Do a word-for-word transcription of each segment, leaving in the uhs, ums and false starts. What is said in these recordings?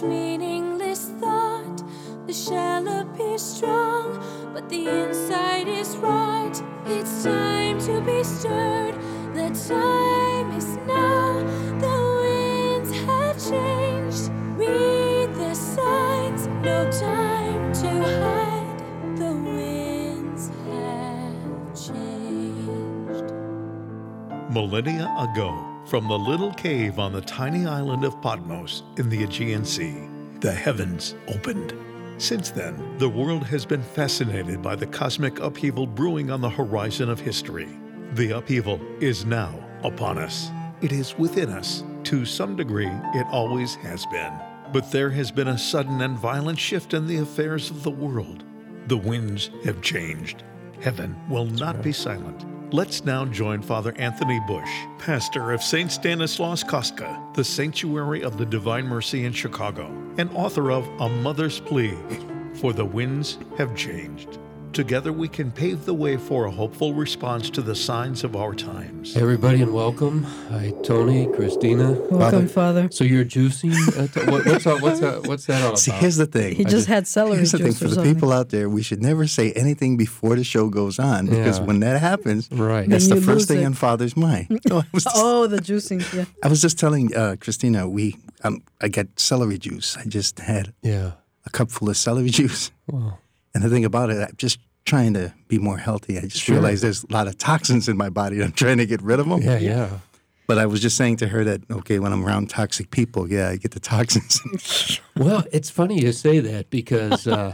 each meaningless thought. The shell appears strong, but the inside is rot. It's time to be stirred. The time is now. The winds have changed. Read the signs. No time to hide. The winds have changed. Millennia ago, from the little cave on the tiny island of Patmos in the Aegean Sea, the heavens opened. Since then, the world has been fascinated by the cosmic upheaval brewing on the horizon of history. The upheaval is now upon us. It is within us. To some degree, it always has been. But there has been a sudden and violent shift in the affairs of the world. The winds have changed. Heaven will not be silent. Let's now join Father Anthony Bush, pastor of Saint Stanislaus Kostka, the Sanctuary of the Divine Mercy in Chicago, and author of A Mother's Plea, For the Winds Have Changed. Together we can pave the way for a hopeful response to the signs of our times. Hey everybody, and welcome. Hi, Tony, Christina. Welcome, Father. So you're juicing? Uh, t- what, what's, all, what's, that, what's that all about? See, here's the thing. He just, just had celery Here's the juice thing. or For the something. people out there, we should never say anything before the show goes on, because Yeah. when that happens, Right. that's Then the you first lose thing it. on Father's mind. No, I, was just, Oh, the juicing, yeah. I was just telling uh, Christina, we um, I got celery juice. I just had Yeah. a cup full of celery juice. Wow. And the thing about it, I'm just trying to be more healthy. I just Sure. realized there's a lot of toxins in my body. I'm trying to get rid of them. Yeah, yeah. But I was just saying to her that, okay, when I'm around toxic people, yeah, I get the toxins. Well, it's funny you say that because, uh,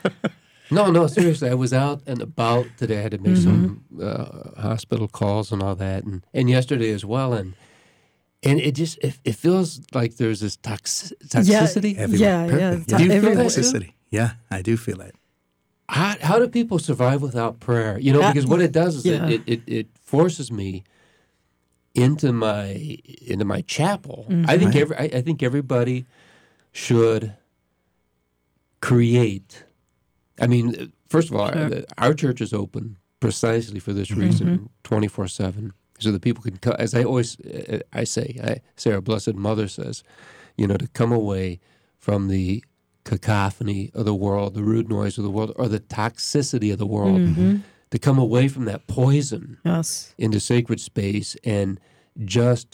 no, no, seriously, I was out and about today. I had to make some uh, hospital calls and all that, and, and yesterday as well. And and it just, it, it feels like there's this tox- toxicity. Yeah, Everywhere. yeah, yeah. Perfect. It's Do you feel everywhere. that too? Toxicity. Yeah, I do feel it. How, how do people survive without prayer? You know, Uh, because what it does is yeah. it, it, it forces me into my into my chapel. I think Right. every I, I think everybody should create. I mean, first of all, Sure. our, our church is open precisely for this reason, twenty four seven, so that people can come. As I always uh, I say, I say our Blessed Mother says, you know, to come away from the cacophony of the world, the rude noise of the world, or the toxicity of the world, to come away from that poison Yes. into sacred space and just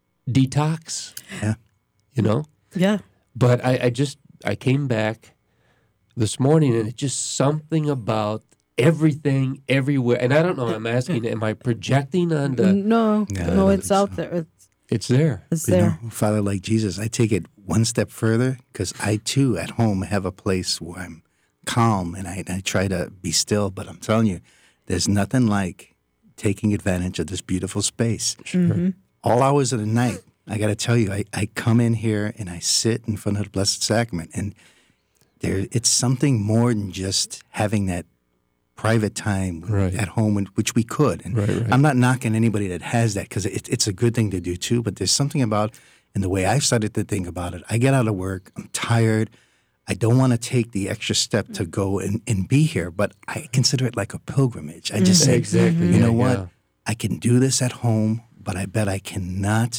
detox, Yeah. you know? Yeah. But I, I just, I came back this morning and it's just something about everything, everywhere. And I don't know, I'm asking, am I projecting on the, No, Yeah, I no, don't it's think out so. there. It's, it's there. it's You there. know, Father, like Jesus, I take it one step further, because I too at home have a place where I'm calm and I, I try to be still. But I'm telling you, there's nothing like taking advantage of this beautiful space. Mm-hmm. All hours of the night, I got to tell you, I, I come in here and I sit in front of the Blessed Sacrament, and there it's something more than just having that private time Right. at home, and- which we could. And Right, right. I'm not knocking anybody that has that, because it, it's a good thing to do too, but there's something about, and the way I've started to think about it, I get out of work, I'm tired, I don't want to take the extra step to go and, and be here, but I consider it like a pilgrimage. I just say, Exactly. you yeah, know what, yeah. I can do this at home, but I bet I cannot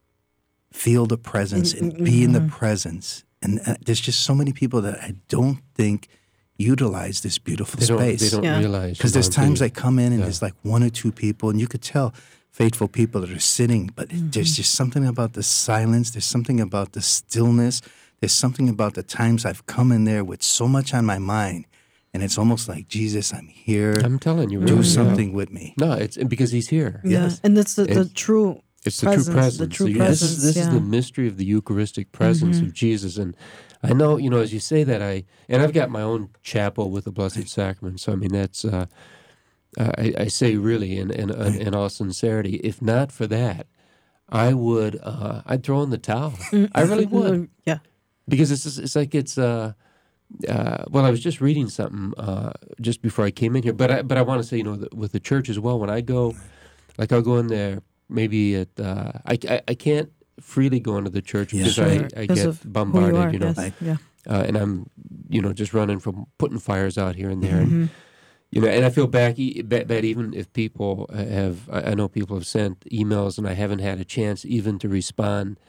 feel the presence and be in the presence. And uh, there's just so many people that I don't think utilize this beautiful They don't, space. they don't Yeah. realize. Because there's times I come in and Yeah. there's like one or two people, and you could tell faithful people that are sitting, but there's just something about the silence. There's something about the stillness. There's something about the times I've come in there with so much on my mind, and it's almost like, Jesus, I'm here. I'm telling you, do really, yeah. something with me. No, it's because he's here. Yeah. Yes. And that's the, the It's- true It's the presence. true presence. The true So you- presence. This is this yeah. is the mystery of the Eucharistic presence of Jesus, and I know, you know, as you say that, I and I've got my own chapel with the Blessed Sacrament. So I mean, that's uh, uh, I, I say really, in in, in in all sincerity, if not for that, I would uh, I'd throw in the towel. I really would, Yeah. because it's just- it's like it's. Uh, uh, well, I was just reading something uh, just before I came in here, but I but I want to say, you know, that with the church as well. When I go, like I'll go in there maybe at uh, I, I I can't freely go into the church Yeah. because Sure. I, I Because get of who bombarded, you, are, you know, yes. Right. Yeah. uh, and I'm you know just running from putting fires out here and there, Mm-hmm. and you know, and I feel back e- bad, bad even if people have I I know people have sent emails and I haven't had a chance even to respond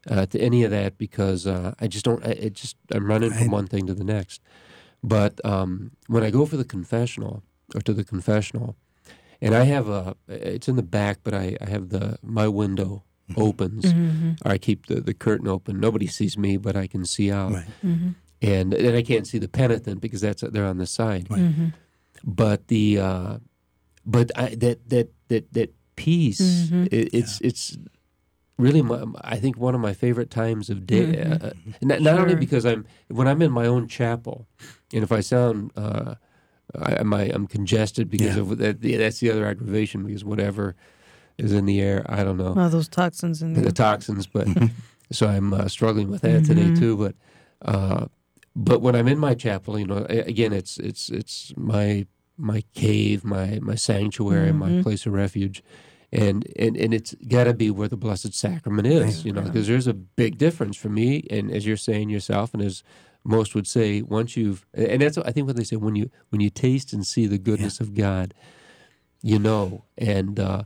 uh, to any of that because uh, I just don't. I, it just I'm running from I- one thing to the next. But um, when I go for the confessional or to the confessional, and I have a, it's in the back, but I, I have the my window opens, or I keep the, the curtain open. Nobody sees me, but I can see out, Right. and and I can't see the penitent because that's they're on the side. Mm-hmm. But the uh, but I, that that that that peace, it, it's it's really my, I think one of my favorite times of day. Mhm. Uh, not, not only Sure. because I'm when I'm in my own chapel, and if I sound uh, I, I'm, I'm congested because Yeah. of that. That's the other aggravation because whatever is in the air, I don't know Oh, those toxins in the there. toxins. But so I'm uh, struggling with that today Mhm. too. But uh, but when I'm in my chapel, you know, a- again, it's it's it's my my cave, my my sanctuary, my Mhm. place of refuge. And, and and it's got to be where the Blessed Sacrament is, you know, because there's a big difference for me. And as you're saying yourself, and as most would say, once you've, and that's I think what they say when you when you taste and see the goodness of God, you know. And uh,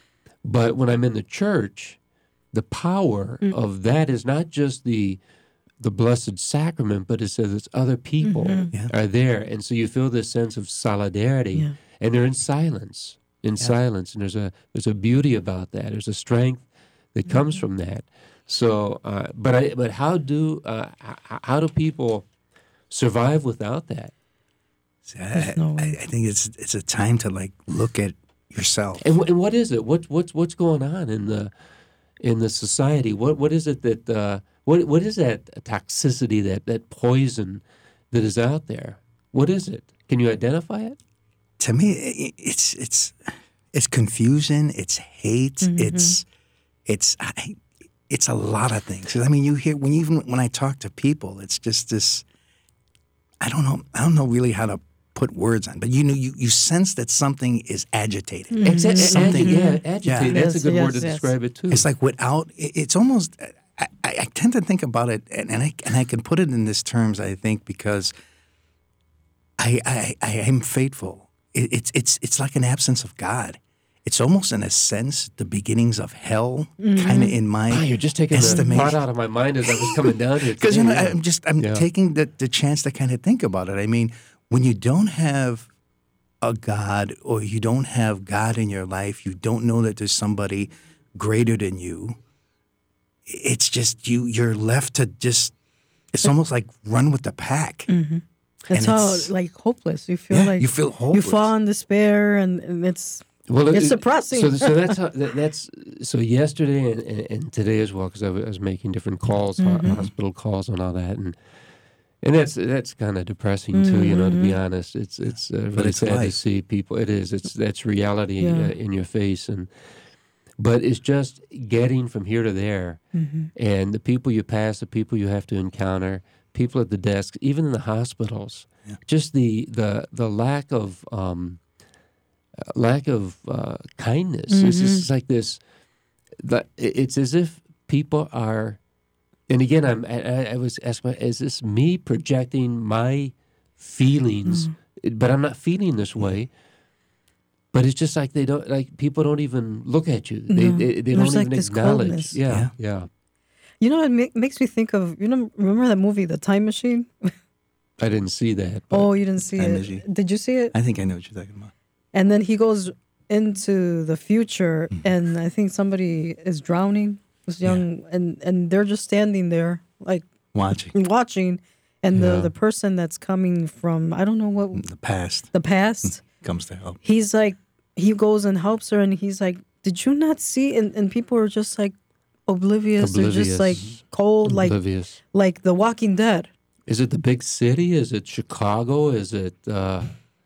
but when I'm in the church, the power of that is not just the the Blessed Sacrament, but it says it's other people Yeah. are there, and so you feel this sense of solidarity, Yeah. and they're in silence. In silence, and there's a there's a beauty about that. There's a strength that comes from that. So, uh, but I but how do uh, h- how do people survive without that? See, I, There's no I, way. I think it's it's a time to like look at yourself. And, wh- and what is it? What what's what's going on in the in the society? What what is it that uh, what what is that toxicity that that poison that is out there? What is it? Can you identify it? To me, i- it's it's it's confusion. It's hate. It's it's I, it's a lot of things. 'Cause, I mean, you hear when you, even when I talk to people, it's just this. I don't know. I don't know really how to put words on, but you know, you, you sense that something is agitated. Exa- Something- agi- yeah, agitate. Yeah. That's a Yes, good word yes, to yes. describe it too. It's like without. it- It's almost. I, I, I tend to think about it, and, and I and I can put it in these terms. I think because I I, I am faithful. It, it's it's it's like an absence of God. It's almost in a sense the beginnings of hell, kind of in my Wow, you're just taking the estimation. thought out of my mind as I was coming down here. Because you know, today, yeah. I'm just I'm Yeah. taking the, the chance to kind of think about it. I mean, when you don't have a God or you don't have God in your life, you don't know that there's somebody greater than you. It's just you. You're left to just. It's almost like run with the pack. It's and all it's- like hopeless. You feel Yeah, like you feel You hopeless. fall in despair, and, and it's Well, It's it- depressing. So, so that's how, that, that's so yesterday and, and, and today as well because I, was- I was making different calls, ho- hospital calls, and all that, and and that's that's kind of depressing too. You know, to be honest, it's it's uh, really it's sad to life. see people. It is. It's that's reality Yeah. uh, in your face, and but it's just getting from here to there, and the people you pass, the people you have to encounter, people at the desk, even in the hospitals, just the the the lack of. Um, uh, lack of uh, kindness. It's just like this. That it's as if people are, and again, I'm. I, I was asking, is this me projecting my feelings? But I'm not feeling this way. But it's just like they don't like people don't even look at you. They No. they, they There's don't like even this acknowledge. coldness. Yeah, yeah, You know, it ma- makes me think of, you know, remember that movie, The Time Machine? I didn't see that. But Oh, you didn't see Time it. Machine. Did you see it? I think I know what you're talking about. And then he goes into the future, and I think somebody is drowning, this young, and, and they're just standing there, like Watching watching, and the, Yeah. the person that's coming from, I don't know what, the past the past, comes to help. he's like, he goes and helps her, and he's like, did you not see? And, and people are just like oblivious, they're just like Oblivious. cold, like oblivious. like The Walking Dead. Is it the big city? Is it Chicago? Is it? Uh,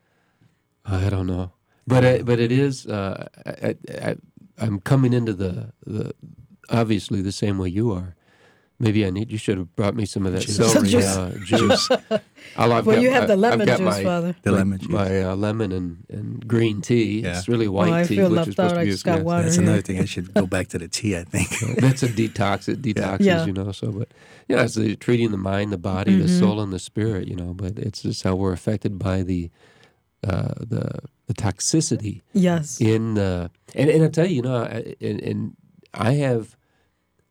I don't know. But I, but it is. Uh, I, I, I'm coming into the, the obviously the same way you are. Maybe I need. You should have brought me some of that Juice. celery Juice. uh, juice. I'll, I've Well, got you have my- the I've lemon got juice, my, Father. The my- lemon juice. My uh, lemon and, and green tea. Yeah. It's really white Oh, I tea, feel which left is supposed out. to I be. just got yeah. water. That's here. another thing. I should go back to the tea. I think. That's a detox. It detoxes, Yeah. you know. So, but yeah, it's the, treating the mind, the body, the soul, and the spirit, you know. But it's just how we're affected by the uh, the the toxicity Yes. in the and and I tell you, you know, I, and, and I have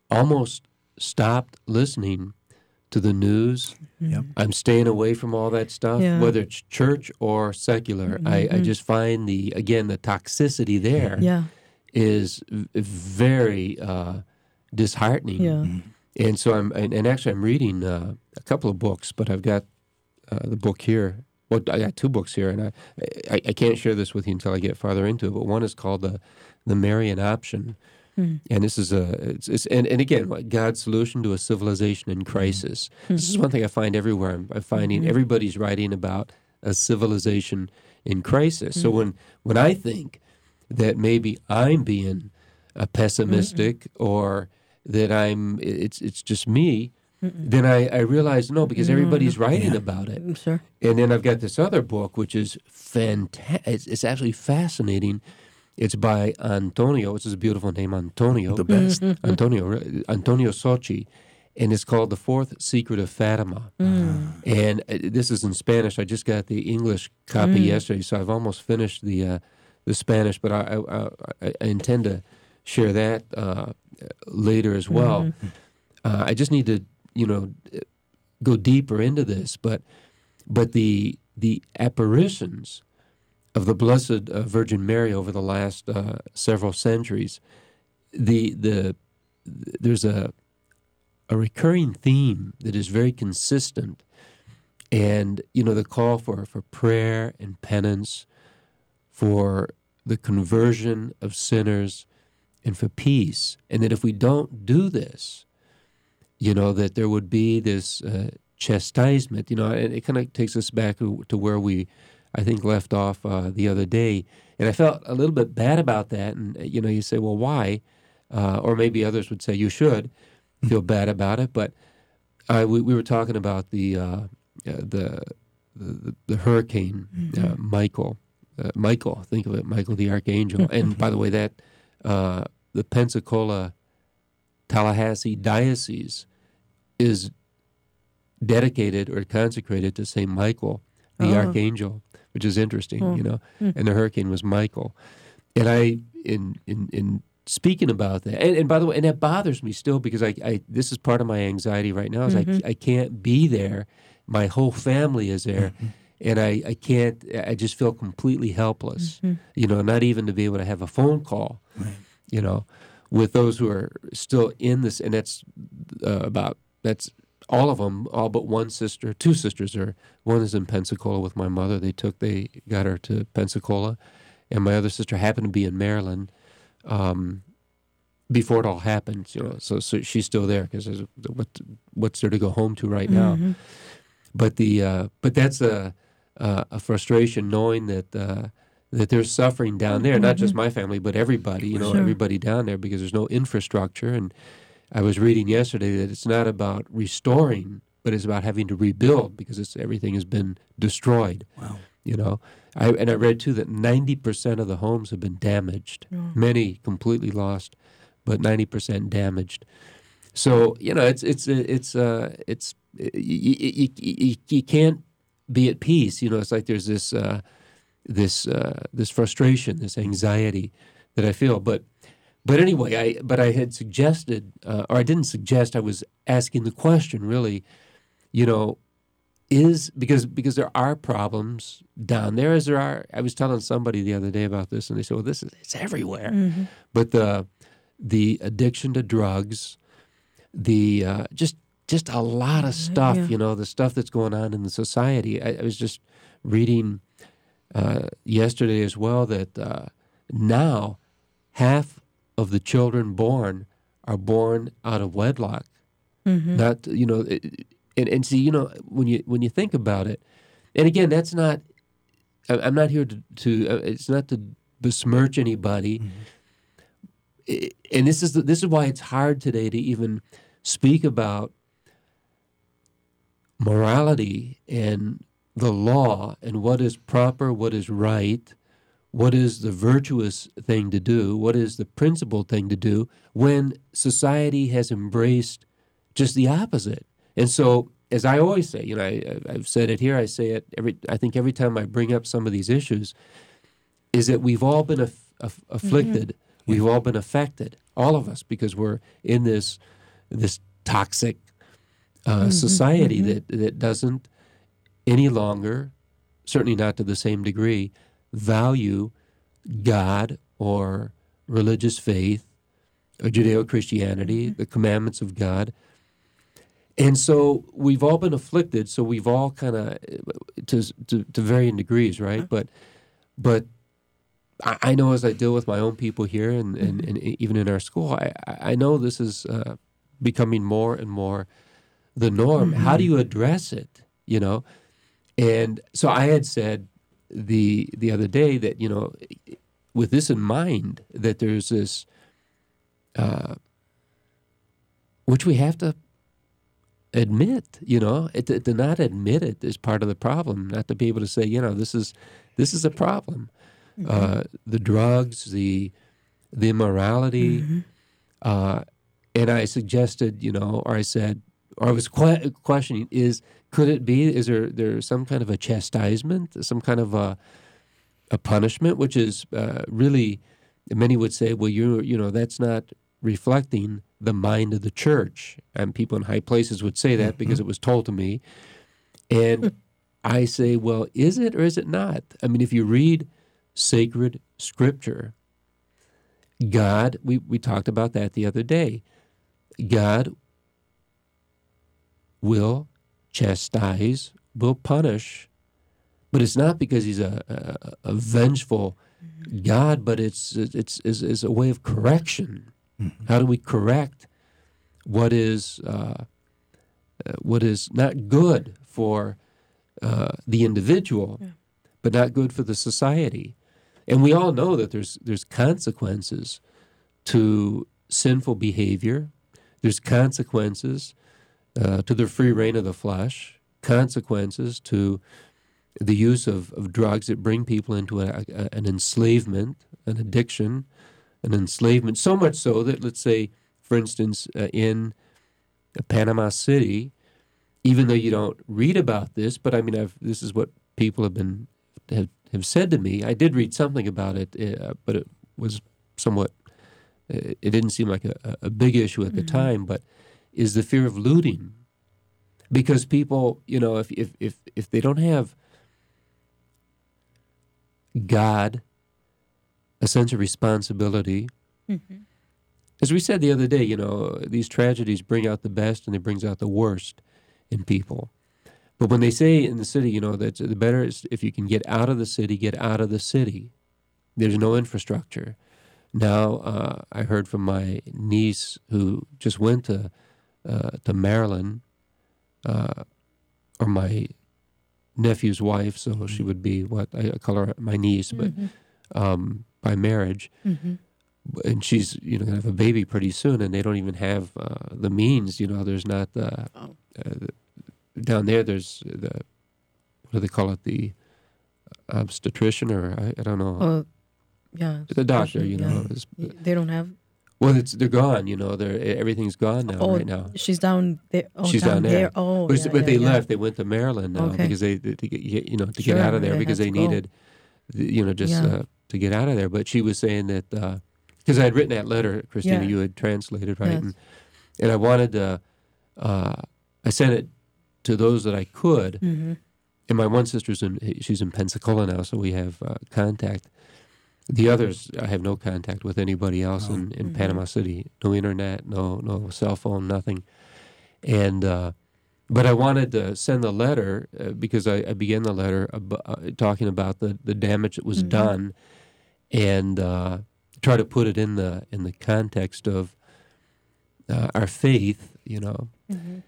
almost stopped listening to the news. Yep. I'm staying away from all that stuff, Yeah. whether it's church or secular. I, I just find the, again, the toxicity there Yeah. is v- very uh, disheartening. Yeah. And so I'm, and, and actually I'm reading uh, a couple of books, but I've got uh, the book here. Well, I got two books here, and I, I I can't share this with you until I get farther into it. But one is called the the Marian Option, Mm. and this is a it's, it's and, and again like God's solution to a civilization in crisis. This is one thing I find everywhere. I'm, I'm finding Mm-hmm. everybody's writing about a civilization in crisis. So when when I think that maybe I'm being uh, pessimistic or that I'm it's it's just me, then I, I realize no, because everybody's writing Yeah. about it. Mm, Sure. And then I've got this other book, which is fantastic. It's, it's actually fascinating. It's by Antonio, which is a beautiful name, Antonio. The best. Antonio, re- Antonio Sochi. And it's called The Fourth Secret of Fatima. And uh, this is in Spanish. I just got the English copy yesterday, so I've almost finished the uh, the Spanish, but I, I, I, I intend to share that uh, later as well. Uh, I just need to, you know, go deeper into this, but but the the apparitions of the Blessed uh, Virgin Mary over the last uh, several centuries, the the there's a a recurring theme that is very consistent, and you know the call for for prayer and penance, for the conversion of sinners, and for peace, and that if we don't do this, you know, that there would be this uh, chastisement, you know, and it kind of takes us back to, to where we, I think, left off uh, the other day. And I felt a little bit bad about that. And, you know, you say, well, why? Uh, or maybe others would say you should feel bad about it. But I, we, we were talking about the, uh, uh, the, the, the hurricane, uh, Michael. Uh, Michael, think of it, Michael the Archangel. And by the way, that uh, the Pensacola Tallahassee Diocese is dedicated or consecrated to Saint Michael, the Oh. Archangel, which is interesting, Oh. you know. And the hurricane was Michael. And I, in in, in speaking about that, and, and by the way, and that bothers me still because I, I this is part of my anxiety right now is I, I can't be there. My whole family is there. And I, I can't, I just feel completely helpless, you know, not even to be able to have a phone call, you know, with those who are still in this, and that's uh, about, that's all of them, all but one sister, two sisters are, one is in Pensacola with my mother. They took, they got her to Pensacola, and my other sister happened to be in Maryland um, before it all happened, you know, so, so she's still there because what, what's there to go home to right now? But the, uh, but that's a, uh, a frustration knowing that, uh, that there's suffering down there, not just my family, but everybody, you know, Sure. everybody down there because there's no infrastructure. And I was reading yesterday that it's not about restoring, but it's about having to rebuild because it's, everything has been destroyed. Wow. You know, I, and I read too that ninety percent of the homes have been damaged, many completely lost, but ninety percent damaged. So, you know, it's, it's, it's, uh, it's, you, you, you, you can't be at peace. You know, it's like there's this, uh, this uh, this frustration, this anxiety that I feel. But but anyway, I but I had suggested, uh, or I didn't suggest. I was asking the question, really. You know, is because because there are problems down there, as there are. I was telling somebody the other day about this, and they said, "Well, this is it's everywhere." But the the addiction to drugs, the uh, just just a lot of stuff. Yeah. You know, the stuff that's going on in the society. I, I was just reading. Uh, yesterday as well that uh, now half of the children born are born out of wedlock. Not you know, it, and and see you know when you when you think about it, and again that's not. I, I'm not here to, to uh, it's not to besmirch anybody. I- and this is the, this is why it's hard today to even speak about morality and the law and what is proper, what is right, what is the virtuous thing to do, what is the principled thing to do when society has embraced just the opposite. And so, as I always say, you know, I, I've said it here, I say it every, I think every time I bring up some of these issues, is that we've all been aff- aff- afflicted, we've all been affected, all of us, because we're in this this toxic uh, society that that doesn't any longer, certainly not to the same degree, value God or religious faith or Judeo-Christianity, the commandments of God. And so we've all been afflicted, so we've all kind of, to, to to varying degrees, right? But but I, I know as I deal with my own people here and, and, and even in our school, I, I know this is uh, becoming more and more the norm. Mm-hmm. How do you address it, you know? And so I had said the the other day that, you know, with this in mind, that there's this, uh, which we have to admit, you know, it, to, to not admit it is part of the problem. Not to be able to say, you know, this is this is a problem. Mm-hmm. Uh, the drugs, the the immorality, mm-hmm. uh, and I suggested, you know, or I said, or I was que- questioning: is could it be? Is there there some kind of a chastisement, some kind of a a punishment, which is uh, really, many would say, well, you you know, that's not reflecting the mind of the church. And people in high places would say that because it was told to me. And I say, well, is it or is it not? I mean, if you read sacred scripture, God, we, we talked about that the other day, God will chastise, will punish, but it's not because he's a, a, a vengeful God, but it's it's, it's, it's a way of correction. Mm-hmm. How do we correct what is uh, what is not good for uh, the individual, yeah. but not good for the society? And we all know that there's there's consequences to sinful behavior. There's consequences uh, to the free reign of the flesh. Consequences to the use of, of drugs that bring people into a, a, an enslavement, an addiction, an enslavement, so much so that, let's say, for instance, uh, in uh, Panama City, even though you don't read about this, but I mean, I've, this is what people have been have, have said to me. I did read something about it, uh, but it was somewhat, uh, it didn't seem like a, a big issue at mm-hmm. the time, but is the fear of looting. Because people, you know, if if if, if they don't have God, a sense of responsibility. Mm-hmm. As we said the other day, you know, these tragedies bring out the best and they brings out the worst in people. But when they say in the city, you know, that the better is if you can get out of the city, get out of the city. There's no infrastructure. Now, uh, I heard from my niece who just went to uh, to Maryland, uh, or my nephew's wife, so mm-hmm. she would be what I call her my niece, but mm-hmm. um, by marriage, mm-hmm. and she's you know gonna have a baby pretty soon, and they don't even have uh, the means. You know, there's not the, oh. uh, the down there. There's the what do they call it? The obstetrician, or I, I don't know. Uh, yeah, the doctor. You know, yeah. is, they don't have. Well, it's they're gone. You know, they're everything's gone now. Oh, right now, she's down there. Oh, she's down, down there. there. Oh, but, yeah, but yeah, they yeah. left. They went to Maryland now okay. because they, to get you know to sure, get out of there they because they go. needed, you know, just yeah. uh, to get out of there. But she was saying that because uh, I had written that letter, Christina, yeah. you had translated, right? Yes. And, and I wanted to, uh, I sent it to those that I could. Mm-hmm. And my one sister's in, she's in Pensacola now, so we have uh, contact. The others, I have no contact with anybody else oh. in, in mm-hmm. Panama City. No internet, no no cell phone, nothing. And uh, but I wanted to send the letter uh, because I, I began the letter ab- uh, talking about the, the damage that was mm-hmm. done, and uh, try to put it in the in the context of uh, our faith, you know, mm-hmm.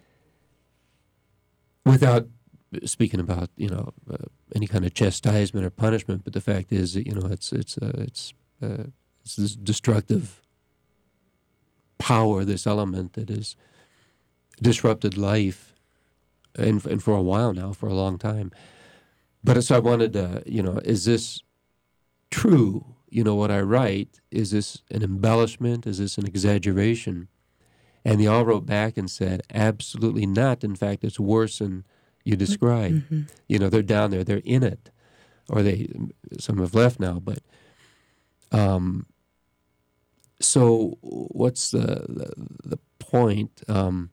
without speaking about you know uh, any kind of chastisement or punishment, but the fact is that you know it's it's uh, it's uh, it's this destructive power, this element that has disrupted life, and and for a while now, for a long time. But so I wanted to you know is this true? You know what I write, is this an embellishment? Is this an exaggeration? And they all wrote back and said, absolutely not. In fact, it's worse than you describe. Mm-hmm. You know, they're down there, they're in it, or they, some have left now, but um, so what's the the, the point? Um,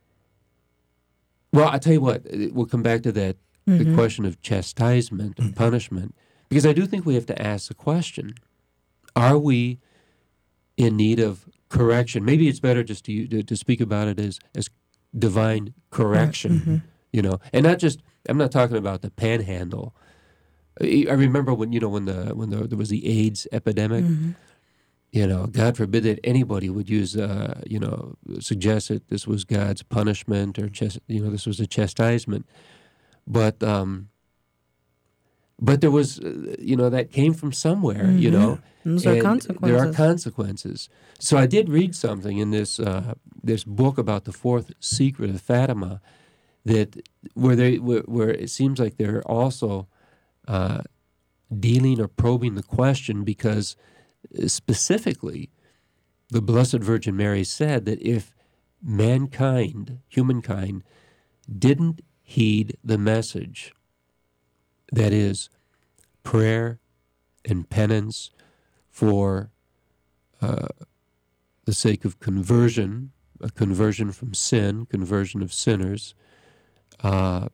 well, I tell you what, we'll come back to that Mm-hmm. the question of chastisement and punishment, because I do think we have to ask the question: are we in need of correction? Maybe it's better just to to, to speak about it as as divine correction, Mm-hmm. you know, and not just. I'm not talking about the panhandle. I I remember when you know when the when the, there was the AIDS epidemic. Mm-hmm. You know, God forbid that anybody would use, uh, you know, suggest that this was God's punishment or, chast- you know, this was a chastisement. But, um, but there was, uh, you know, that came from somewhere, you know. Those are and consequences. There are consequences. So I did read something in this uh, this book about the fourth secret of Fatima, that where they where, where it seems like they're also uh, dealing or probing the question, because specifically, the Blessed Virgin Mary said that if mankind, humankind, didn't heed the message, that is, prayer and penance for uh, the sake of conversion, a conversion from sin, conversion of sinners, uh,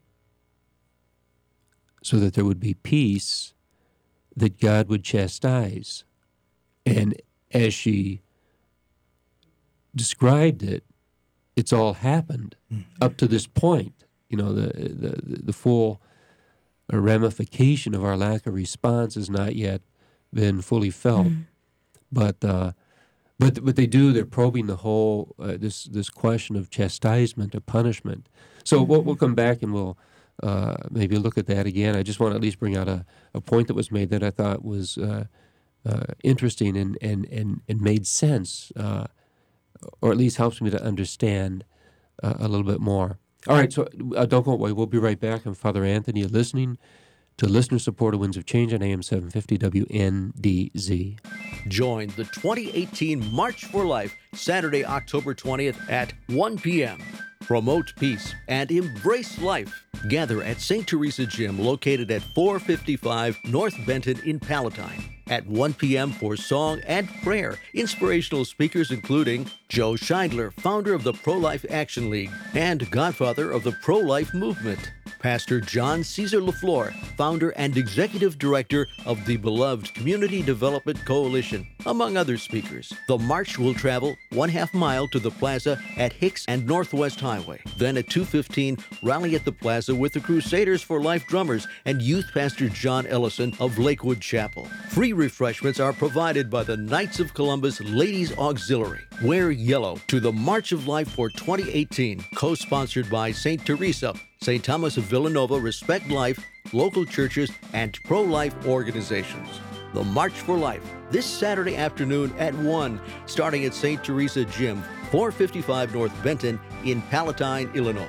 so that there would be peace, that God would chastise. And as she described it, it's all happened mm-hmm. up to this point. You know, the the, the full ramification of our lack of response has not yet been fully felt. Mm-hmm. But uh, but but they do. They're probing the whole uh, this this question of chastisement or punishment. So mm-hmm. we'll, we'll come back and we'll uh, maybe look at that again. I just want to at least bring out a, a point that was made that I thought was uh, uh, interesting and, and, and, and made sense, uh, or at least helps me to understand uh, a little bit more. All right, so uh, don't go away. We'll be right back. I'm Father Anthony. You're listening to listener-supported Winds of Change on A M seven fifty W N D Z. Join the twenty eighteen March for Life, Saturday, October twentieth at one p.m. Promote peace and embrace life. Gather at Saint Teresa Gym, located at four fifty-five North Benton in Palatine, at one p.m. for song and prayer. Inspirational speakers including Joe Scheidler, founder of the Pro-Life Action League and godfather of the pro-life movement. Pastor John Caesar LaFleur, founder and executive director of the beloved Community Development Coalition, among other speakers. The march will travel one half mile to the plaza at Hicks and Northwest Highway. Then at two fifteen, rally at the plaza with the Crusaders for Life drummers and youth pastor John Ellison of Lakewood Chapel. Free refreshments are provided by the Knights of Columbus Ladies Auxiliary. Wear yellow to the March of Life for twenty eighteen, co-sponsored by Saint Teresa, Saint Thomas of Villanova, Respect Life, local churches, and pro-life organizations. The March for Life, this Saturday afternoon at one, starting at Saint Teresa Gym, four fifty-five North Benton in Palatine, Illinois.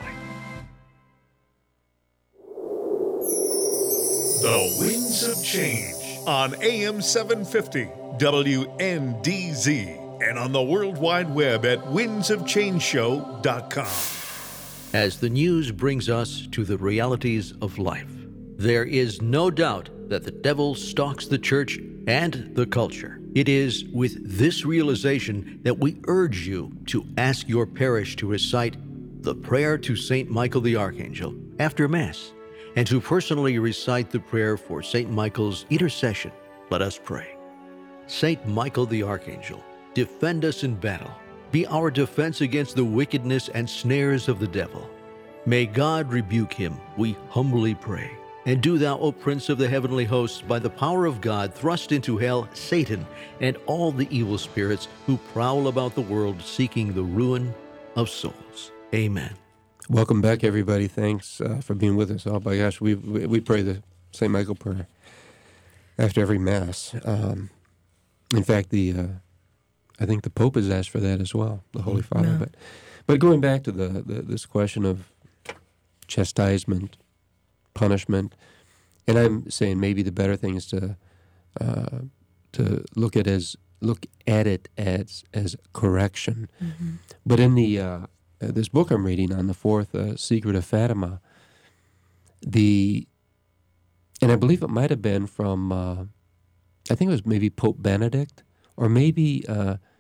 The Winds of Change on A M seven fifty W N D Z and on the World Wide Web at winds of change show dot com. As the news brings us to the realities of life, there is no doubt that the devil stalks the church and the culture. It is with this realization that we urge you to ask your parish to recite the prayer to Saint Michael the Archangel after Mass, and to personally recite the prayer for Saint Michael's intercession. Let us pray. Saint Michael the Archangel, defend us in battle. Be our defense against the wickedness and snares of the devil. May God rebuke him, we humbly pray. And do thou, O Prince of the heavenly hosts, by the power of God, thrust into hell Satan and all the evil spirits who prowl about the world seeking the ruin of souls. Amen. Welcome back, everybody. Thanks uh, for being with us. Oh, my gosh, we we, we pray the Saint Michael prayer after every Mass. Um, in fact, the uh, I think the Pope has asked for that as well, the Holy Father. Yeah. But but going back to the, the this question of chastisement, punishment, and I'm saying maybe the better thing is to uh, to look at as look at it as as correction. Mm-hmm. But in the uh, this book I'm reading on the fourth uh, secret of Fatima, the and I believe it might have been from uh, I think it was maybe Pope Benedict or maybe uh,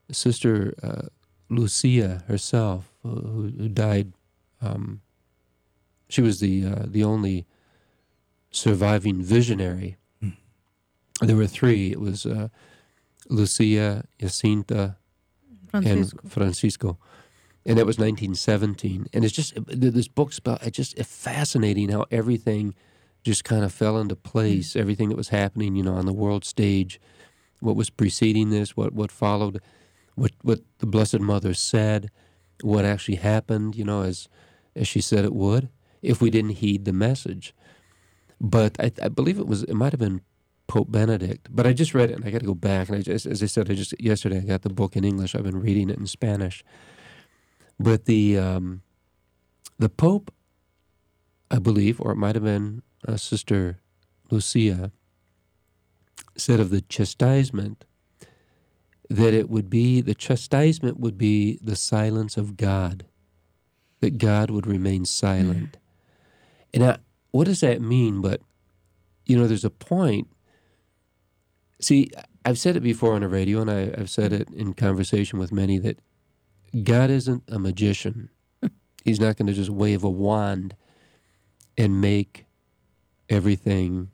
Sister uh, Lucia herself, who, who died. Um, she was the uh, the only surviving visionary. Mm. There were three. It was uh, Lucia, Jacinta, Francisco. and Francisco. And that was nineteen seventeen. And it's just, this book's about, it's just fascinating how everything just kind of fell into place, mm. everything that was happening, you know, on the world stage, what was preceding this, what, what followed, what what the Blessed Mother said, what actually happened, you know, as as she said it would, if we didn't heed the message. But I, I believe it was, it might have been Pope Benedict, but I just read it, and I got to go back. And I just, as I said, I just yesterday I got the book in English. I've been reading it in Spanish. But the um, the Pope, I believe, or it might have been uh, Sister Lucia, said of the chastisement that it would be, the chastisement would be the silence of God, that God would remain silent. Mm. And I, what does that mean? But, you know, there's a point. See, I've said it before on the radio, and I, I've said it in conversation with many, that God isn't a magician. He's not going to just wave a wand and make everything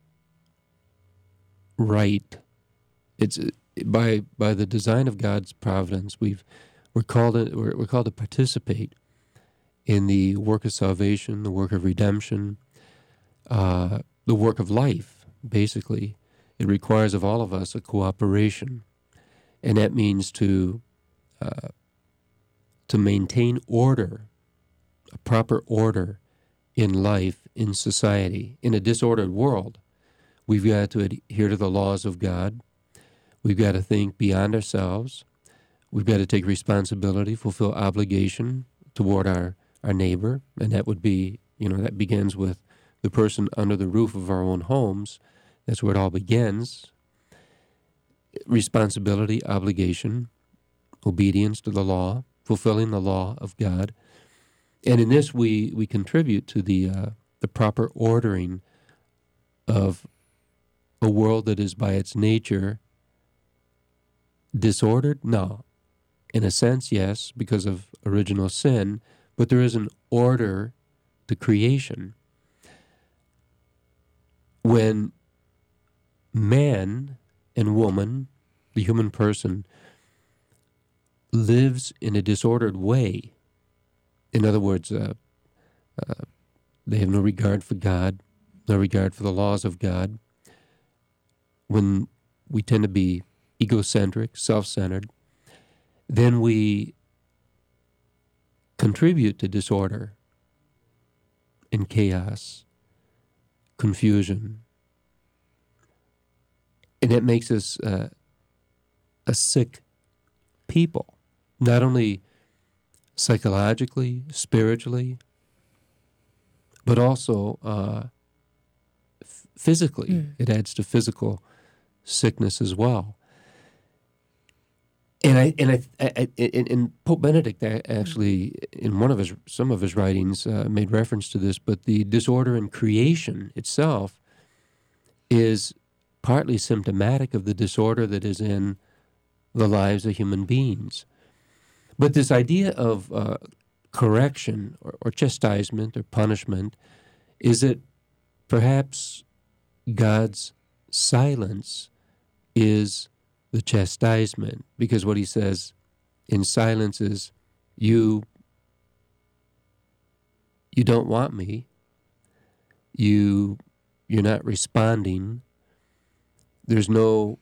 right. It's by by the design of God's providence. We've we're called to, we're, we're called to participate in the work of salvation, the work of redemption, uh, the work of life. Basically, it requires of all of us a cooperation, and that means to uh, to maintain order, a proper order in life, in society, in a disordered world. We've got to adhere to the laws of God. We've got to think beyond ourselves. We've got to take responsibility, fulfill obligation toward our, our neighbor, and that would be, you know, that begins with the person under the roof of our own homes. That's where it all begins. Responsibility, obligation, obedience to the law, fulfilling the law of God. And in this, we, we contribute to the uh, the proper ordering of a world that is by its nature disordered? No. In a sense, yes, because of original sin, but there is an order to creation. When man and woman, the human person, lives in a disordered way, in other words, uh, uh, they have no regard for God, no regard for the laws of God, when we tend to be egocentric, self-centered, then we contribute to disorder and chaos, confusion. And it makes us uh, a sick people, not only psychologically, spiritually, but also uh, f- physically. Mm. It adds to physical sickness as well. And I and I, I, I and Pope Benedict actually, in one of his some of his writings, uh, made reference to this. But the disorder in creation itself is partly symptomatic of the disorder that is in the lives of human beings. But this idea of uh, correction or, or chastisement or punishment is that perhaps God's silence is the chastisement, because what he says in silence is, you you don't want me, you you're not responding, there's no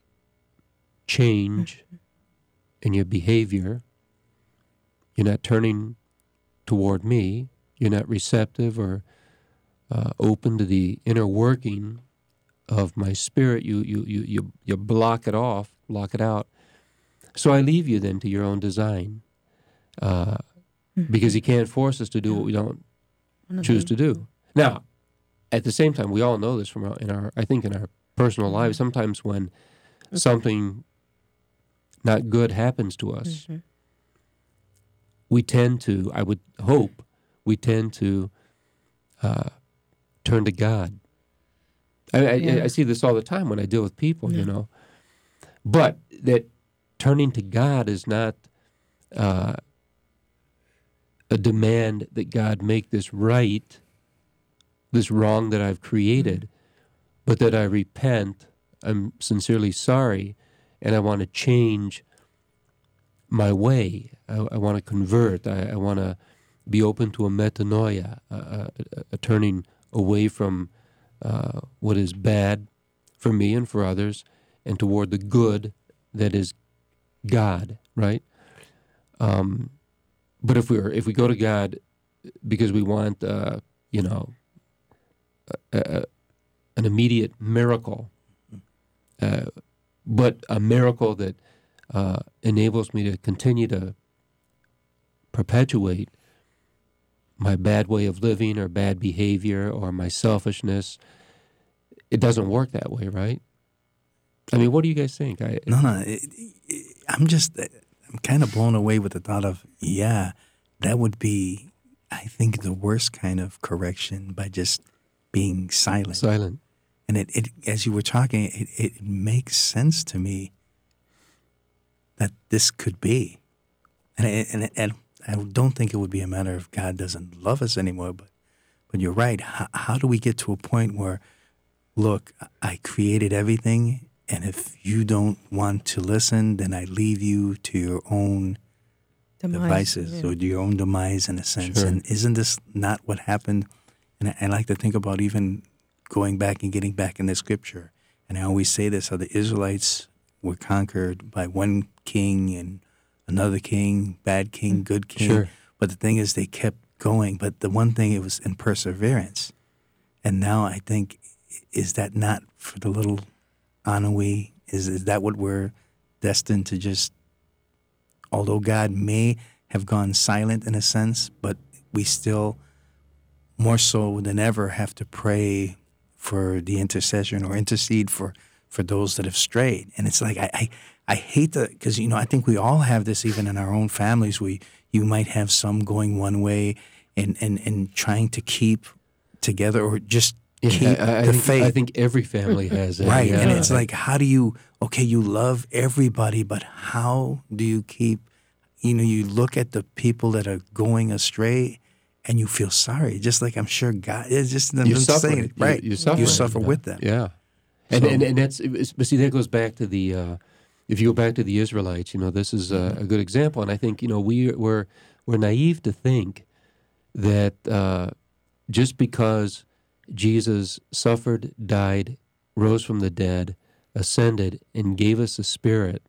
change in your behavior, you're not turning toward me, you're not receptive or uh, open to the inner working of my spirit, you you you you you block it off, block it out. So I leave you then to your own design, uh, mm-hmm. because he can't force us to do what we don't choose to do. Now, at the same time, we all know this from our, in our, I think, in our personal lives. Sometimes when okay. something not good happens to us, mm-hmm. we tend to, I would hope, we tend to uh, turn to God. I, I, yeah. I see this all the time when I deal with people, yeah. you know. But that turning to God is not uh, a demand that God make this right, this wrong that I've created, but that I repent, I'm sincerely sorry, and I want to change my way. I, I want to convert. I, I want to be open to a metanoia, a, a, a turning away from uh, what is bad for me and for others, and toward the good that is God, right? Um, but if we if we go to God because we want, uh, you know, a, a, an immediate miracle, uh, but a miracle that uh, enables me to continue to perpetuate my bad way of living or bad behavior or my selfishness, it doesn't work that way, right? I mean, what do you guys think? I, no, no, it, it, I'm just, I'm kind of blown away with the thought of, yeah, that would be, I think, the worst kind of correction by just being silent. Silent. And it, it as you were talking, it, it makes sense to me that this could be. And, it, and, it, and I don't think it would be a matter of God doesn't love us anymore, but but you're right. How, how do we get to a point where, look, I created everything, and if you don't want to listen, then I leave you to your own demise, devices yeah. or your own demise in a sense. Sure. And isn't this not what happened? And I, I like to think about even going back and getting back in the scripture. And I always say this, how the Israelites were conquered by one king and another king, bad king, good king. Sure. But the thing is, they kept going. But the one thing, it was in perseverance. And now I think, is that not for the little Anui? Is, is that what we're destined to just, although God may have gone silent in a sense, but we still, more so than ever, have to pray for the intercession or intercede for, for those that have strayed. And it's like, I, I, I hate that, because, you know, I think we all have this even in our own families. We, you might have some going one way and, and, and trying to keep together or just yeah, keep I, I the think, faith. I think every family has that. Right. Yeah. And it's like, how do you, okay, you love everybody, but how do you keep, you know, you look at the people that are going astray and you feel sorry, just like I'm sure God, it's just, I'm you just suffer. saying, right. You, you suffer, you suffer with them. Yeah. And, So, and and that's, but see, that goes back to the, uh, if you go back to the Israelites, you know, this is a, a good example. And I think, you know, we, we're, we're naive to think that uh, just because Jesus suffered, died, rose from the dead, ascended, and gave us a spirit,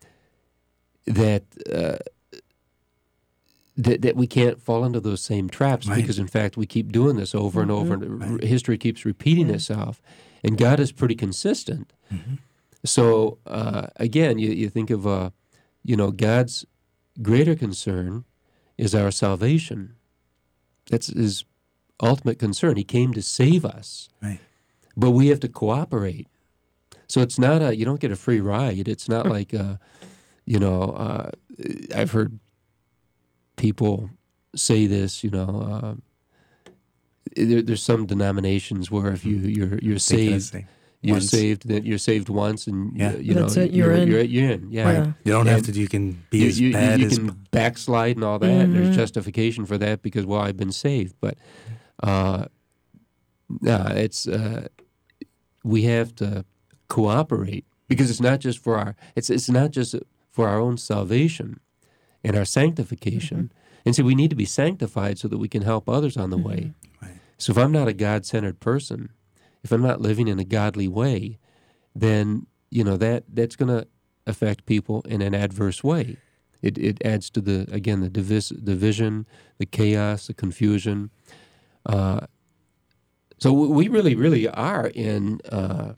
that uh, that, that we can't fall into those same traps, right. because, in fact, we keep doing this over and over, and right. history keeps repeating mm-hmm. itself, and God is pretty consistent. Mm-hmm. So, uh, again, you, you think of, uh, you know, God's greater concern is our salvation. That's his ultimate concern. He came to save us. Right. But we have to cooperate. So it's not a, you don't get a free ride. It's not like, uh, you know, uh, I've heard people say this, you know, uh, there, there's some denominations where if you, you're, you're saved, you're once. saved, then you're saved once, and yeah. you, you That's know, it, you're, you're in. You're, you're in. Yeah. yeah. You don't and have to, you can be you, as you, bad you as... You can backslide and all that, mm-hmm. and there's justification for that because, well, I've been saved. But uh, no, it's, uh, we have to cooperate, because it's not just for our, it's it's not just for our own salvation and our sanctification. Mm-hmm. And so we need to be sanctified so that we can help others on the mm-hmm. way. Right. So if I'm not a God-centered person, if I'm not living in a godly way, then, you know, that that's going to affect people in an adverse way. It it adds to the, again, the divis- division, the chaos, the confusion. Uh, so we really, really are in uh,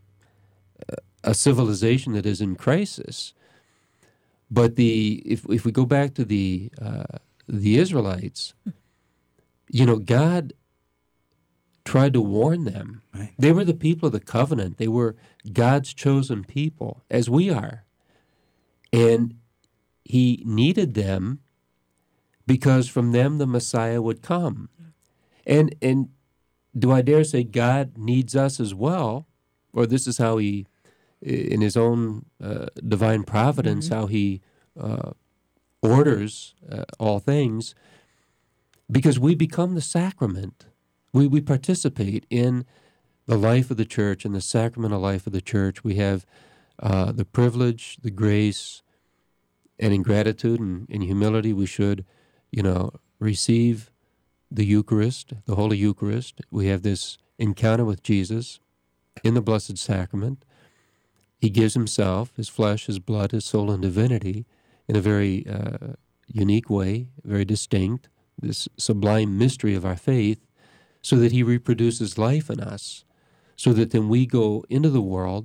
a civilization that is in crisis. But the if if we go back to the uh, the Israelites, you know, God tried to warn them. Right. They were the people of the covenant. They were God's chosen people, as we are. And he needed them because from them the Messiah would come. And and do I dare say God needs us as well? Or this is how he in His own uh, divine providence, mm-hmm. how He uh, orders uh, all things, because we become the sacrament. We we participate in the life of the church and the sacramental life of the church. We have uh, the privilege, the grace, and in gratitude and in humility, we should, you know, receive the Eucharist, the Holy Eucharist. We have this encounter with Jesus in the Blessed Sacrament. He gives Himself, His flesh, His blood, His soul, and divinity in a very uh, unique way, very distinct, this sublime mystery of our faith, so that He reproduces life in us, so that then we go into the world.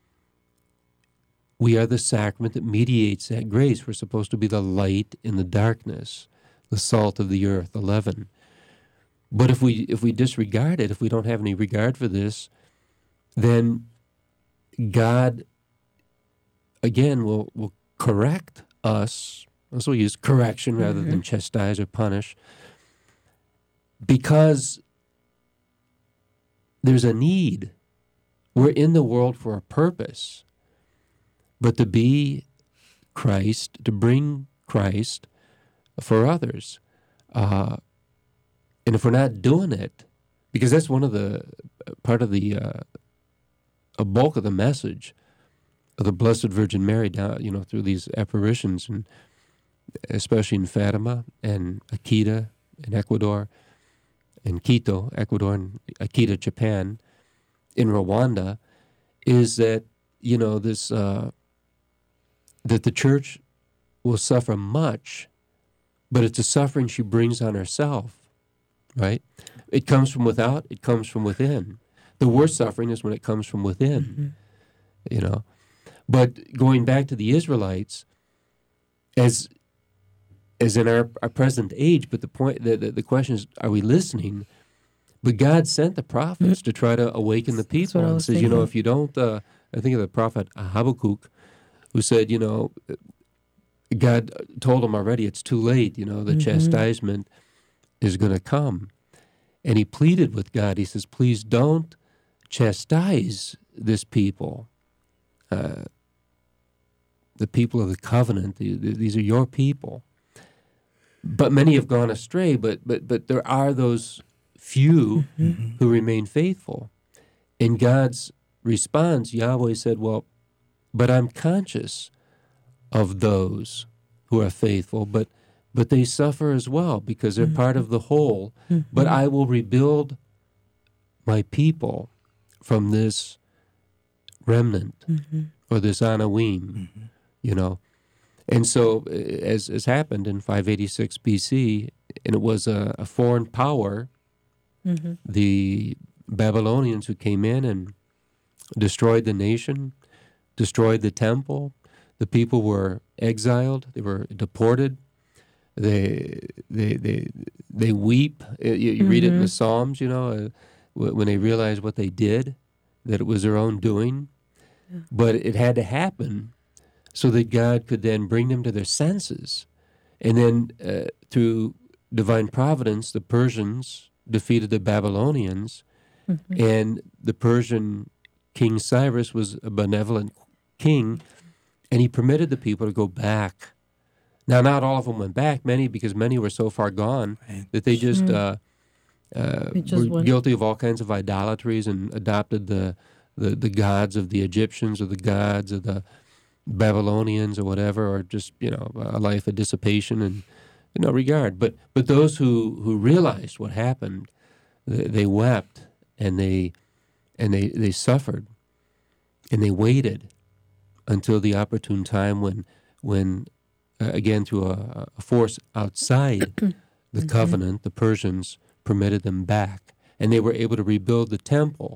We are the sacrament that mediates that grace. We're supposed to be the light in the darkness, the salt of the earth, the leaven. But if we if we disregard it, if we don't have any regard for this, then God, again, will, will correct us. Also use correction rather mm-hmm. than chastise or punish, because there's a need. We're in the world for a purpose, but to be Christ, to bring Christ for others. Uh, and if we're not doing it, because that's one of the, part of the, uh, a bulk of the message of the Blessed Virgin Mary, down, you know, through these apparitions, and especially in Fatima and Akita in Ecuador, in Quito, Ecuador, and Akita, Japan, in Rwanda, is that, you know, this, uh, that the church will suffer much, but it's a suffering she brings on herself, right? It comes from without, it comes from within. The worst suffering is when it comes from within, mm-hmm. you know. But going back to the Israelites, as as in our, our present age, but the point, the, the, the question is, are we listening? But God sent the prophets mm-hmm. to try to awaken the people. And says, thinking. you know, if you don't, uh, I think of the prophet Habakkuk, who said, you know, God told him already, it's too late, you know, the mm-hmm. chastisement is going to come. And he pleaded with God. He says, please don't chastise this people, uh, the people of the covenant. The, the, these are your people. But many have gone astray, but but but there are those few mm-hmm. who remain faithful. In God's response, Yahweh said, well, but I'm conscious of those who are faithful, but but they suffer as well because they're mm-hmm. part of the whole. Mm-hmm. But I will rebuild my people from this remnant mm-hmm. or this Anawim, mm-hmm. you know. And so, as as happened in five eighty-six B C, and it was a, a foreign power, mm-hmm. the Babylonians who came in and destroyed the nation, destroyed the temple. The people were exiled. They were deported. They they they they weep. You, you mm-hmm. read it in the Psalms, you know, uh, when they realized what they did, that it was their own doing. Yeah. But it had to happen so that God could then bring them to their senses. And then uh, through divine providence, the Persians defeated the Babylonians, mm-hmm. and the Persian King Cyrus was a benevolent king, and he permitted the people to go back. Now, not all of them went back, many, because many were so far gone that they just, mm. uh, uh, just were went. guilty of all kinds of idolatries and adopted the, the, the gods of the Egyptians or the gods of the Babylonians or whatever, or just, you know, a life of dissipation and no regard. But but those who, who realized what happened, they, they wept and they and they, they suffered and they waited until the opportune time when when uh, again through a, a force outside the mm-hmm. covenant, the Persians permitted them back, and they were able to rebuild the temple.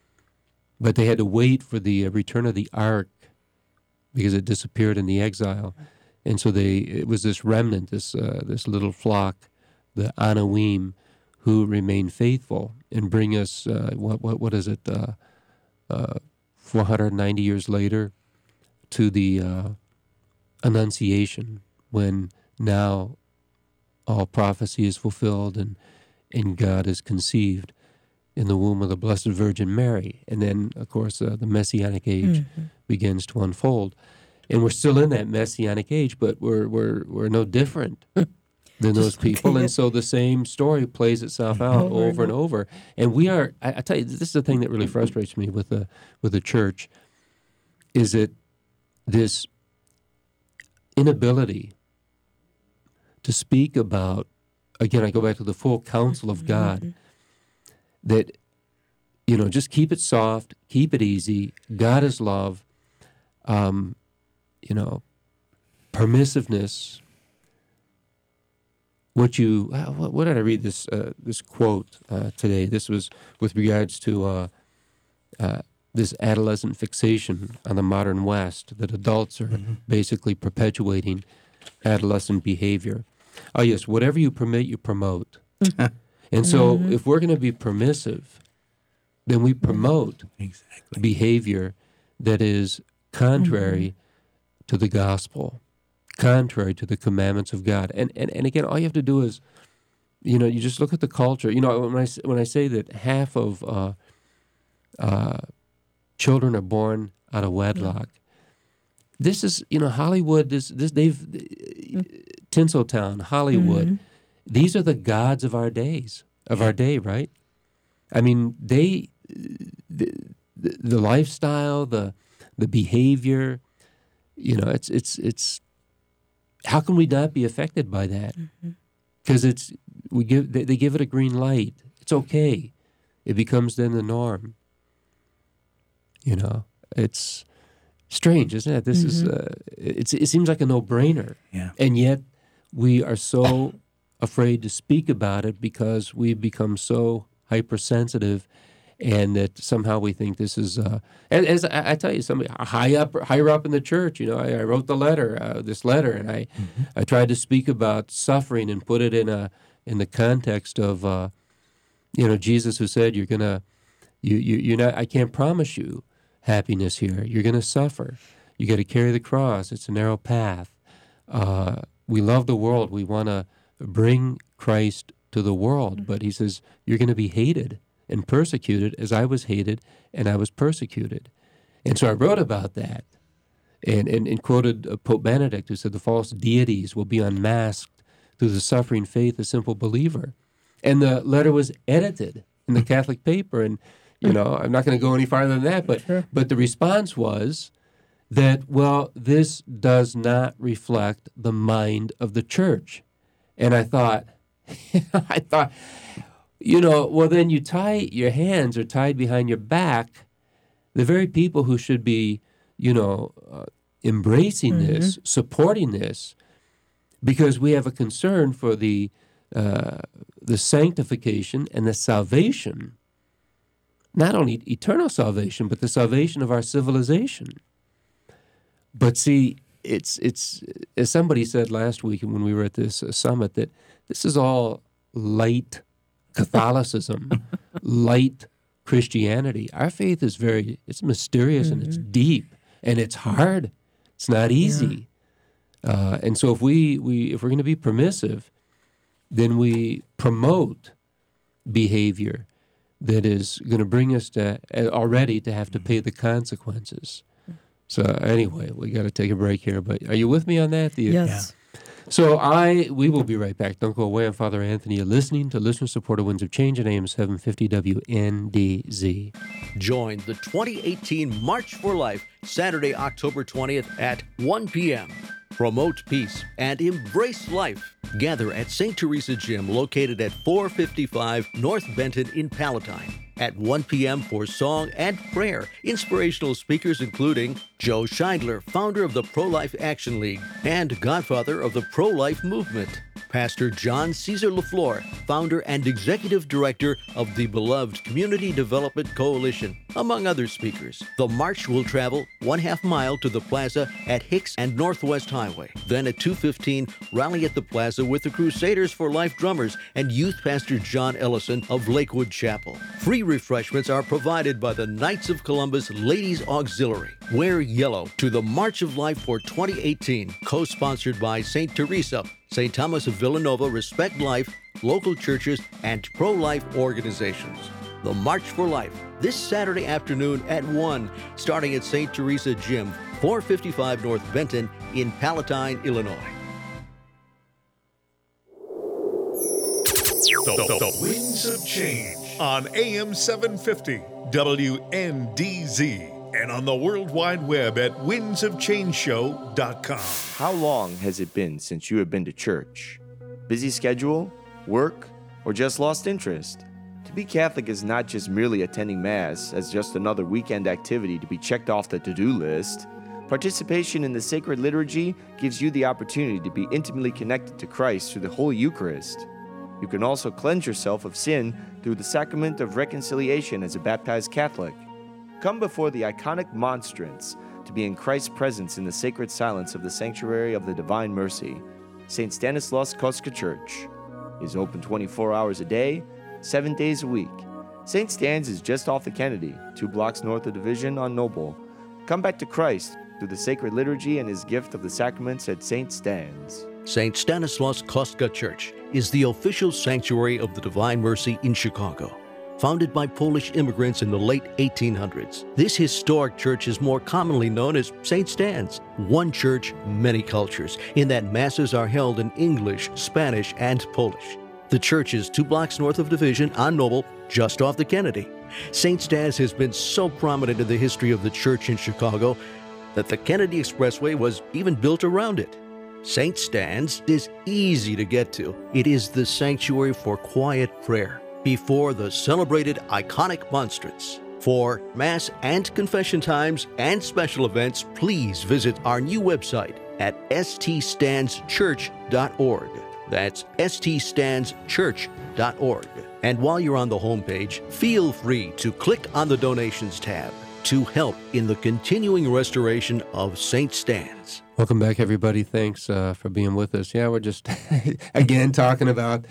But they had to wait for the uh, return of the ark, because it disappeared in the exile. And so they it was this remnant, this uh, this little flock, the Anawim, who remained faithful and bring us, uh, what, what what is it, uh, uh, four hundred ninety years later, to the uh, Annunciation, when now all prophecy is fulfilled and, and God is conceived. in the womb of the Blessed Virgin Mary. And then, of course, uh, the Messianic age mm-hmm. begins to unfold. And we're still in that Messianic age, but we're we're we're no different than those people. And so the same story plays itself out over, over and over. And we are, I, I tell you, this is the thing that really frustrates me with the with the church, is that this inability to speak about, again, I go back to the full counsel of God, mm-hmm. that, you know, just keep it soft, keep it easy, God is love, um, you know, permissiveness. What you, what, what did I read this uh, this quote uh, today? This was with regards to uh, uh, this adolescent fixation on the modern West, that adults are mm-hmm. basically perpetuating adolescent behavior. Oh yes, whatever you permit, you promote. And so mm-hmm. if we're going to be permissive, then we promote exactly. behavior that is contrary mm-hmm. to the gospel, contrary to the commandments of God. And, and and again, all you have to do is, you know, you just look at the culture. You know, when I, when I say that half of uh, uh, children are born out of wedlock, mm-hmm. this is, you know, Hollywood, this, this they've, mm-hmm. Tinseltown, Hollywood, mm-hmm. these are the gods of our days, of our day, right? I mean, they, the, the, the lifestyle, the the behavior, you know, it's, it's, it's, how can we not be affected by that? Because mm-hmm. it's, we give, they, they give it a green light. It's okay. It becomes then the norm. You know, it's strange, isn't it? This mm-hmm. is, uh, it's, it seems like a no-brainer. Yeah. And yet we are so afraid to speak about it because we've become so hypersensitive, and that somehow we think this is, uh, and as I, I tell you, somebody high up, higher up in the church, you know, I, I wrote the letter, uh, this letter, and I, mm-hmm. I tried to speak about suffering and put it in a, in the context of, uh, you know, Jesus, who said, "You're gonna, you, you, you're not. I can't promise you happiness here. You're gonna suffer. You got to carry the cross. It's a narrow path. Uh, we love the world. We want to bring Christ to the world, but he says, you're going to be hated and persecuted as I was hated and I was persecuted." And so I wrote about that and, and, and quoted Pope Benedict, who said the false deities will be unmasked through the suffering faith of simple believer. And the letter was edited in the Catholic paper. And, you know, I'm not going to go any farther than that, but sure. but the response was that, well, this does not reflect the mind of the church. And I thought, I thought, you know, well, then you tie, your hands are tied behind your back. The very people who should be, you know, uh, embracing mm-hmm. this, supporting this, because we have a concern for the uh, the sanctification and the salvation, not only eternal salvation, but the salvation of our civilization. But see, it's, it's as somebody said last week when we were at this uh, summit, that this is all light Catholicism, light Christianity. Our faith is very, it's mysterious mm-hmm. and it's deep and it's hard. It's not easy. Yeah. Uh, and so if we, we if we're going to be permissive, then we promote behavior that is going to bring us to already to have to pay the consequences. So anyway, we got to take a break here. But are you with me on that? The, yes. Yeah. So I, we will be right back. Don't go away. I'm Father Anthony. You're listening to listener-supported Winds of Change at A M seven fifty W N D Z. Join the twenty eighteen March for Life, Saturday, October twentieth at one p.m. Promote peace and embrace life. Gather at Saint Teresa Gym, located at four fifty-five North Benton in Palatine, at one p.m. for song and prayer. Inspirational speakers including Joe Scheidler, founder of the Pro-Life Action League and godfather of the pro-life movement. Pastor John Caesar LaFleur, founder and executive director of the beloved Community Development Coalition, among other speakers. The march will travel one half mile to the plaza at Hicks and Northwest Highway. Then at two fifteen, rally at the plaza with the Crusaders for Life drummers and youth pastor John Ellison of Lakewood Chapel. Free refreshments are provided by the Knights of Columbus Ladies Auxiliary. Wear yellow to the March of Life for twenty eighteen, co-sponsored by Saint Teresa, Saint Thomas of Villanova, Respect Life, local churches, and pro-life organizations. the March for Life, this Saturday afternoon at one, starting at Saint Teresa Gym, four fifty-five North Benton in Palatine, Illinois. The, the, the Winds of Change on A M seven fifty W N D Z and on the World Wide Web at winds of change show dot com. How long has it been since you have been to church? Busy schedule, work, or just lost interest? To be Catholic is not just merely attending Mass as just another weekend activity to be checked off the to-do list. Participation in the sacred liturgy gives you the opportunity to be intimately connected to Christ through the Holy Eucharist. You can also cleanse yourself of sin through the sacrament of reconciliation as a baptized Catholic. Come before the iconic monstrance to be in Christ's presence in the sacred silence of the Sanctuary of the Divine Mercy. Saint Stanislaus Kostka Church is open twenty-four hours a day, seven days a week. Saint Stan's is just off the Kennedy, two blocks north of Division on Noble. Come back to Christ through the sacred liturgy and his gift of the sacraments at Saint Stan's. Saint Stanislaus Kostka Church is the official sanctuary of the Divine Mercy in Chicago. Founded by Polish immigrants in the late eighteen hundreds, this historic church is more commonly known as Saint Stan's. One church, many cultures, in that masses are held in English, Spanish, and Polish. The church is two blocks north of Division on Noble, just off the Kennedy. Saint Stan's has been so prominent in the history of the church in Chicago that the Kennedy Expressway was even built around it. Saint Stan's is easy to get to. It is the sanctuary for quiet prayer before the celebrated iconic monstrance. For Mass and confession times and special events, please visit our new website at s t stands church dot org. That's s t stands church dot org. And while you're on the homepage, feel free to click on the donations tab to help in the continuing restoration of Saint Stan's. Welcome back, everybody. Thanks uh, for being with us. Yeah, we're just, again, talking about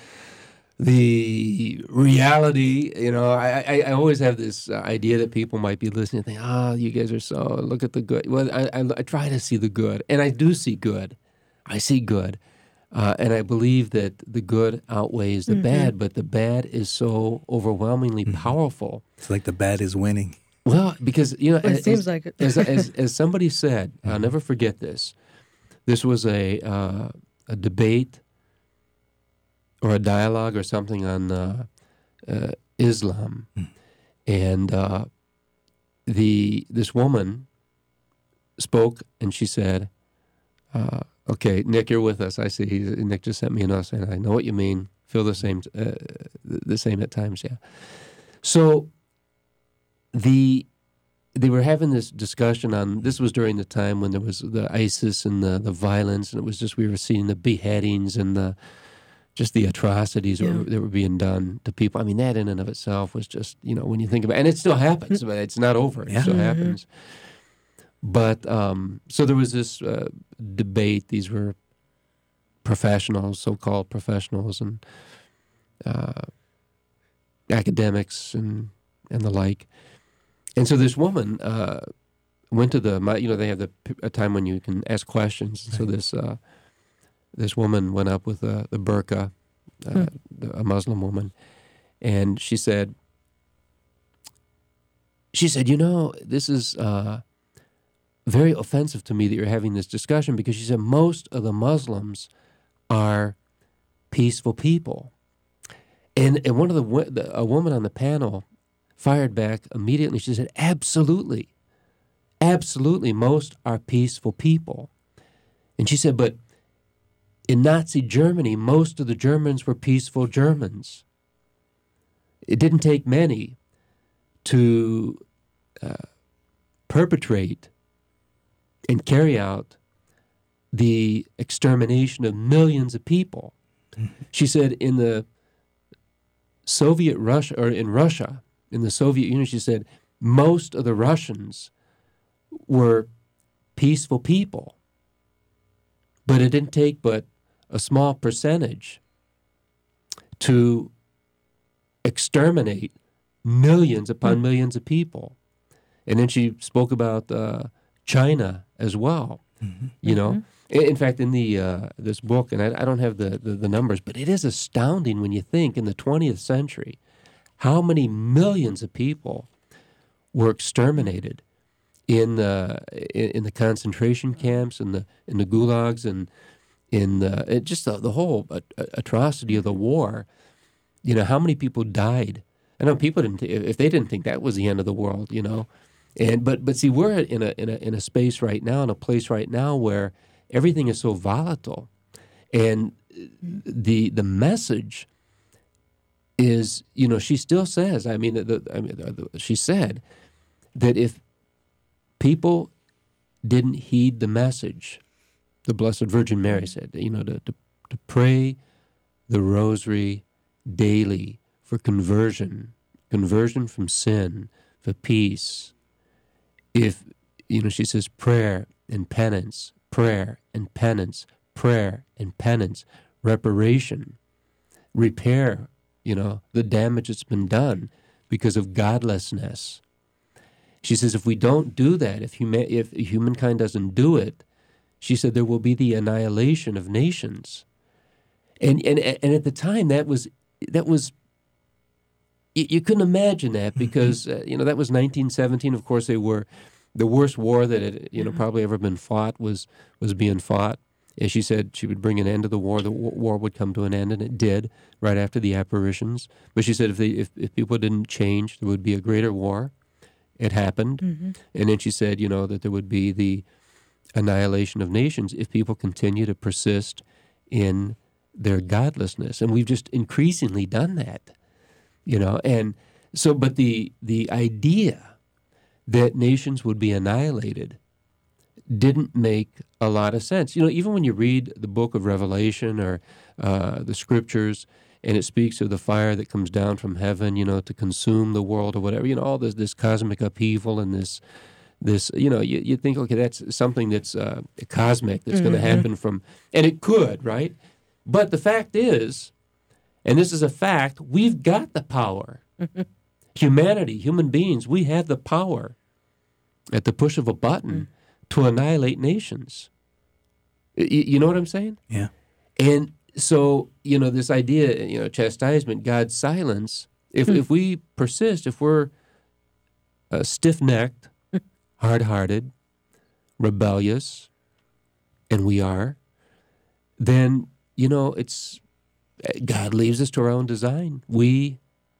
the reality. You know, I, I, I always have this uh, idea that people might be listening and think, oh, you guys are so, look at the good. Well, I, I, I try to see the good, and I do see good. I see good. Uh, and I believe that the good outweighs the mm-hmm. bad, but the bad is so overwhelmingly mm-hmm. powerful. It's like the bad is winning. Well, because, you know, well, it as, seems like it. as, as, as somebody said, mm-hmm. I'll never forget this. This was a uh, a debate or a dialogue or something on uh, uh, Islam, mm. and uh, the this woman spoke, and she said, uh, "Okay, Nick, you're with us. I see. He's, Nick just sent me a note saying, I know what you mean. Feel the same, uh, the same at times, yeah." So the they were having this discussion on, this was during the time when there was the ISIS and the, the violence, and it was just, we were seeing the beheadings and the just the atrocities yeah. that, were, that were being done to people. I mean, that in and of itself was just, you know, when you think about it, and it still happens, but it's not over. It yeah. still mm-hmm. happens. But, um, so there was this uh, debate. These were professionals, so-called professionals, and uh, academics and, and the like. And so this woman uh, went to the, you know, they have the a time when you can ask questions. Right. So this uh, this woman went up with uh, the burqa, uh, hmm. a Muslim woman, and she said, she said, you know, this is uh, very offensive to me that you're having this discussion, because she said most of the Muslims are peaceful people. And, and one of the, the, a woman on the panel fired back immediately. She said, absolutely, absolutely, most are peaceful people. And she said, but in Nazi Germany, most of the Germans were peaceful Germans. It didn't take many to uh, perpetrate and carry out the extermination of millions of people. Mm-hmm. She said in the Soviet Russia, or in Russia, in the Soviet Union, she said, most of the Russians were peaceful people. But it didn't take but a small percentage to exterminate millions upon mm-hmm. millions of people. And then she spoke about uh, China as well, mm-hmm. you know. Mm-hmm. In fact, in the uh, this book, and I, I don't have the, the, the numbers, but it is astounding when you think in the twentieth century how many millions of people were exterminated in the in, in the concentration camps and the in the gulags and in the it just the, the whole atrocity of the war. You know, how many people died? I know people didn't if they didn't think that was the end of the world. You know, and but but see, we're in a in a in a space right now, in a place right now where everything is so volatile, and the the message is, you know, she still says. I mean, the, I mean, the, she said that if people didn't heed the message, the Blessed Virgin Mary said, you know, to to, to pray the Rosary daily for conversion, conversion from sin, for peace. If, you know, she says prayer and penance, prayer and penance, prayer and penance, reparation, repair, you know, the damage that's been done because of godlessness. She says if we don't do that, if, huma- if humankind doesn't do it, she said there will be the annihilation of nations. And and and at the time, that was, that was you, you couldn't imagine that because, uh, you know, that was nineteen seventeen. Of course, they were, the worst war that had, you know, probably ever been fought was was being fought. And she said she would bring an end to the war. The war would come to an end, and it did right after the apparitions. But she said if they, if, if people didn't change, there would be a greater war. It happened. Mm-hmm. And then she said, you know, that there would be the annihilation of nations if people continue to persist in their godlessness. And we've just increasingly done that, you know. And so, but the the idea that nations would be annihilated didn't make a lot of sense. You know, even when you read the book of Revelation or uh, the scriptures, and it speaks of the fire that comes down from heaven, you know, to consume the world or whatever, you know, all this this cosmic upheaval and this, this you know, you, you think, okay, that's something that's uh, cosmic, that's mm-hmm. going to happen from, and it could, right? But the fact is, and this is a fact, we've got the power. Humanity, human beings, we have the power at the push of a button mm. to annihilate nations. You, you know what I'm saying? Yeah. And so, you know, this idea, you know, chastisement, God's silence, if mm. if we persist, if we're uh, stiff-necked, hard-hearted, rebellious, and we are, then, you know, it's, God leaves us to our own design. We,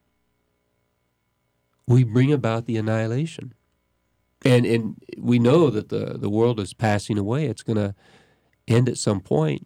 we bring about the annihilation. And and we know that the, the world is passing away. It's going to end at some point,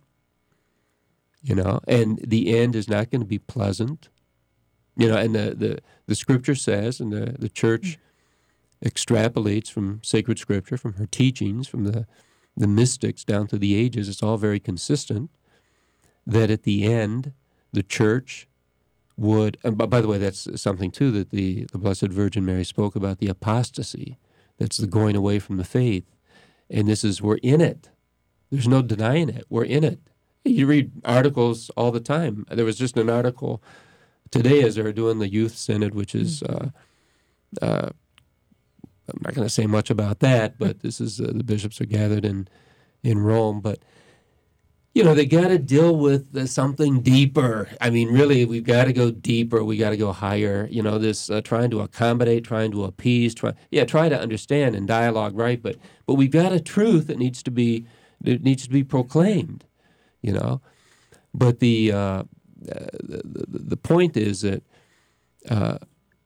you know, and the end is not going to be pleasant. You know, and the, the, the scripture says, and the, the church extrapolates from sacred scripture, from her teachings, from the, the mystics down through the ages, it's all very consistent, that at the end, the church would, and by the way, that's something too that the, the Blessed Virgin Mary spoke about, the apostasy. That's the going away from the faith. And this is, we're in it. There's no denying it. We're in it. You read articles all the time. There was just an article today as they're doing the Youth Synod, which is, uh, uh, I'm not going to say much about that, but this is, uh, the bishops are gathered in, in Rome. But, you know, they got to deal with uh, something deeper. I mean, really, we've got to go deeper. We got to go higher. You know, this uh, trying to accommodate, trying to appease, try, yeah, try to understand and dialogue, right? But but we've got a truth that needs to be that needs to be proclaimed. You know, but the uh, the, the the point is that uh,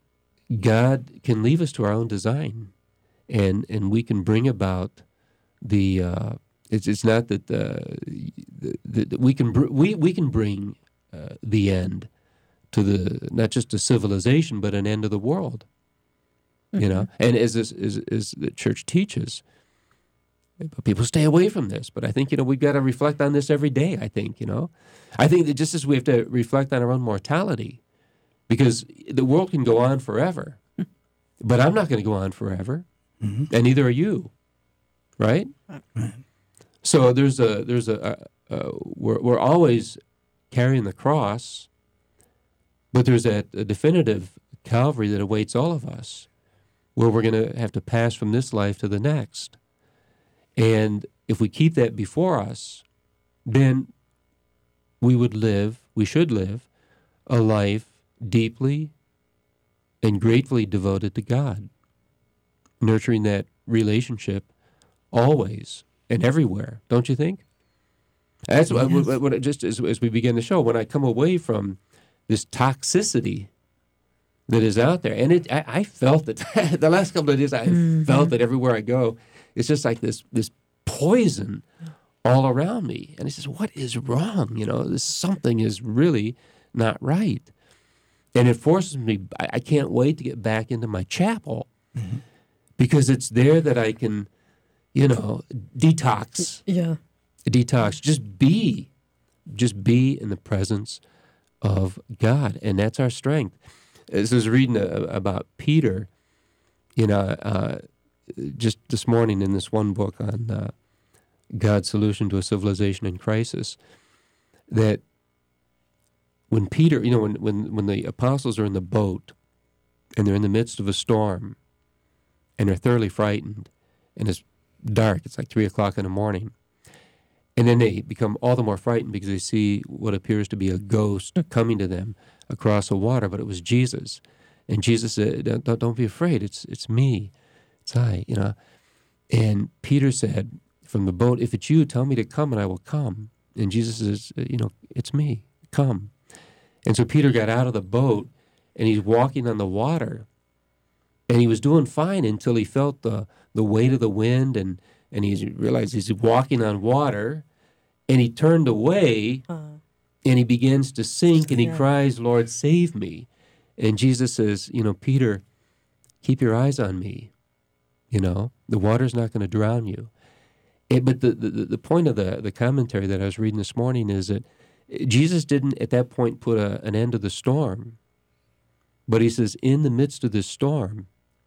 God can leave us to our own design, and and we can bring about the. Uh, It's it's not that the, the, the we can br- we we can bring uh, the end to the not just a civilization but an end to the world, mm-hmm. you know. And as this as, as the church teaches, people stay away from this. But I think you know we've got to reflect on this every day. I think you know, I think that just as we have to reflect on our own mortality, because the world can go on forever, but I'm not going to go on forever, mm-hmm. and neither are you, right? Right. So there's a there's a, a, a we're we're always carrying the cross, but there's that a definitive Calvary that awaits all of us, where we're going to have to pass from this life to the next, and if we keep that before us, then we would live, we should live, a life deeply and gratefully devoted to God, nurturing that relationship always and everywhere, don't you think? That's Yes. what, what, what just as, as we begin the show, when I come away from this toxicity that is out there, and it, I, I felt it the last couple of days. I mm-hmm. felt it everywhere I go. It's just like this this poison all around me, and he says, "What is wrong? You know, this something is really not right," and it forces me. I, I can't wait to get back into my chapel mm-hmm. because it's there that I can, you know, detox. Yeah, detox. Just be, just be in the presence of God, and that's our strength. As I was reading uh, about Peter, you know, uh, just this morning in this one book on uh, God's solution to a civilization in crisis, that when Peter, you know, when, when, when the apostles are in the boat and they're in the midst of a storm and they're thoroughly frightened and it's dark, it's like three o'clock in the morning, and then they become all the more frightened because they see what appears to be a ghost coming to them across the water, but it was Jesus. And Jesus said, don't, don't be afraid, it's it's me, it's I, you know. And Peter said from the boat, if it's you, tell me to come and I will come. And Jesus says, you know, it's me, come. And so Peter got out of the boat and he's walking on the water. And he was doing fine until he felt the, the weight of the wind and, and he realized he's walking on water. And he turned away uh, and he begins to sink and he yeah. cries, Lord, save me. And Jesus says, you know, Peter, keep your eyes on me. You know, the water's not going to drown you. It, but the, the, the point of the, the commentary that I was reading this morning is that Jesus didn't at that point put a, an end to the storm. But he says, in the midst of this storm,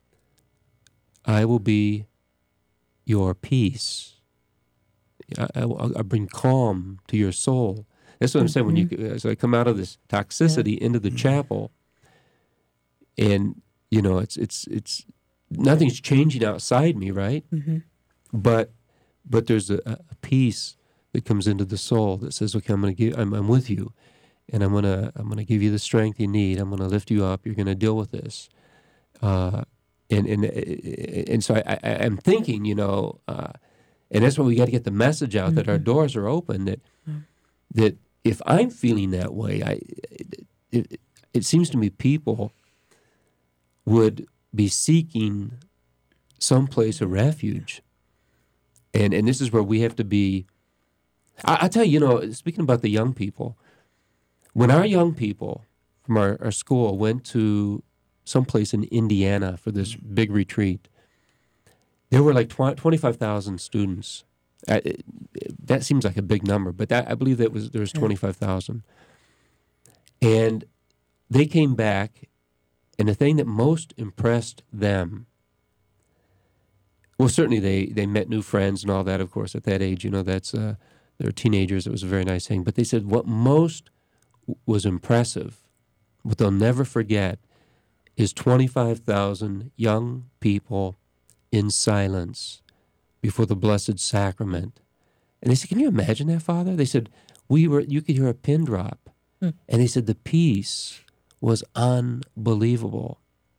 I will be your peace. I, I, I bring calm to your soul. That's what I'm saying. Mm-hmm. When you, as I come out of this toxicity yeah. into the chapel, and you know, it's it's it's nothing's changing outside me, right? Mm-hmm. But but there's a, a peace that comes into the soul that says, okay, I'm going to give, I'm, I'm with you, and I'm gonna I'm gonna give you the strength you need. I'm going to lift you up. You're going to deal with this. Uh, and and and so I, I, I'm thinking, you know. Uh, And that's why we got to get the message out mm-hmm. that our doors are open. That mm-hmm. that if I'm feeling that way, I it, it, it seems to me people would be seeking some place of refuge, and and this is where we have to be. I, I tell you, you know, speaking about the young people, when our young people from our, our school went to some place in Indiana for this big retreat. There were like twenty-five thousand students. Uh, it, it, that seems like a big number, but that, I believe that was there was twenty-five thousand. And they came back, and the thing that most impressed them, well, certainly they, they met new friends and all that, of course, at that age. You know, that's uh, they're teenagers. It was a very nice thing. But they said what most was impressive, what they'll never forget, is twenty-five thousand young people in silence before the Blessed Sacrament. And they said, can you imagine that, Father? They said, we were. You could hear a pin drop. Mm. And they said the peace was unbelievable.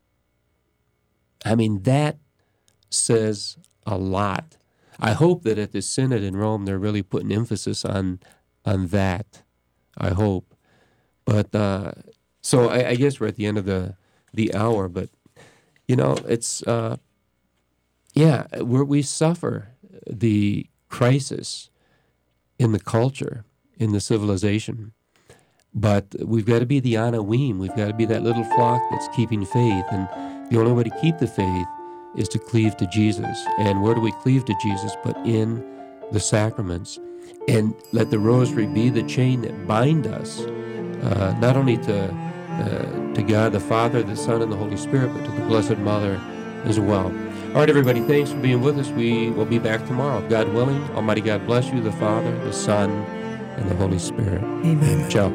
I mean, that says a lot. I hope that at the Synod in Rome, they're really putting emphasis on on that. I hope. But, uh, so I, I guess we're at the end of the, the hour, but, you know, it's... Uh, Yeah, where we suffer the crisis in the culture, in the civilization. But we've got to be the Anawim. We've got to be that little flock that's keeping faith. And the only way to keep the faith is to cleave to Jesus. And where do we cleave to Jesus? But in the sacraments. And let the rosary be the chain that bind us, uh, not only to, uh, to God the Father, the Son, and the Holy Spirit, but to the Blessed Mother as well. All right, everybody, thanks for being with us. We will be back tomorrow. God willing, Almighty God bless you, the Father, the Son, and the Holy Spirit. Amen. Ciao.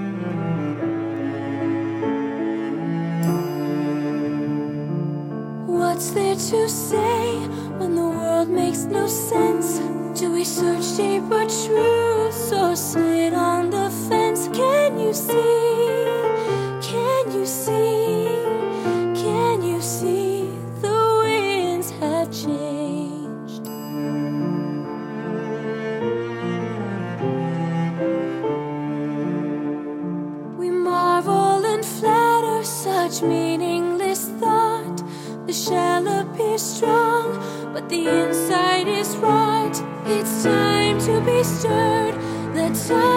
What's there to say when the world makes no sense? Do we search deeper truths or sit on the fence? Can you see? Can you see? meaningless thought. The shell appears strong, but the inside is rot. It's time to be stirred. The time